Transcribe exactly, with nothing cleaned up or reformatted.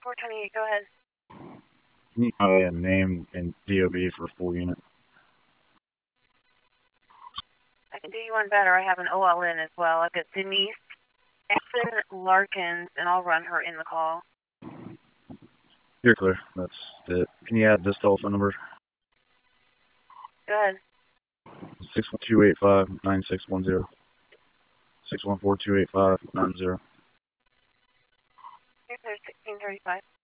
four twenty-eight, go ahead. Can you uh, name and D O B for full unit? I can do you one better. I have an O L in as well. I've got Denise Exon Larkins, and I'll run her in the call. You're clear. That's it. Can you add this telephone number? Go ahead. six one two eight five nine six one zero. six one four two eight five nine zero. Here's sixteen thirty-five.